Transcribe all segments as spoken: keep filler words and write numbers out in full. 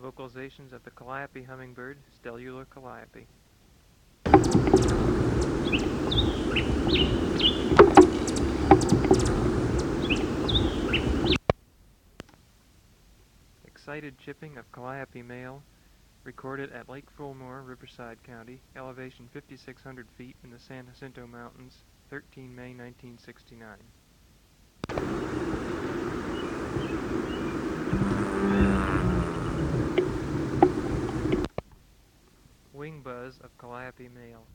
Vocalizations of the calliope hummingbird, Stellula calliope. Excited chipping of calliope male, recorded at Lake Fulmore, Riverside County, elevation fifty-six hundred feet in the San Jacinto Mountains, thirteen May nineteen sixty-nine. Wing buzz of calliope male.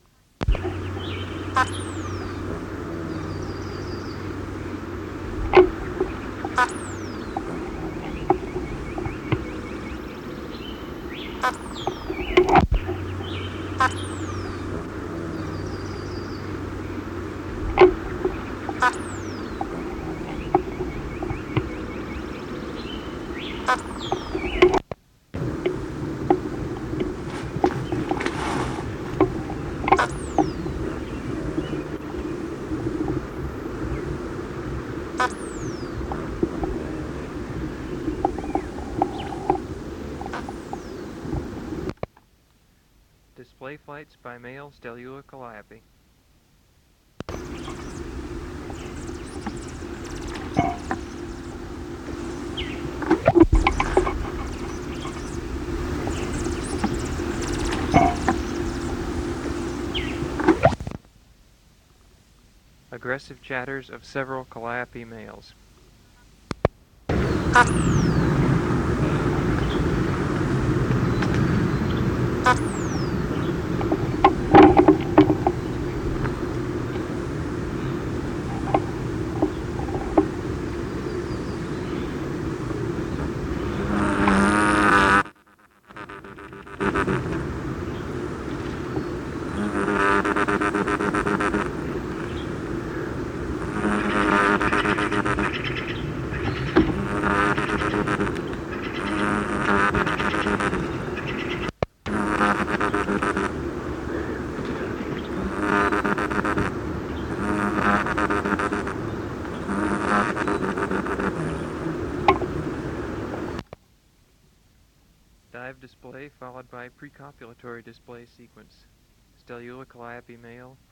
Display flights by male Stellula calliope. Aggressive chatters of several calliope males. Dive display followed by precopulatory display sequence. Stellula calliope male,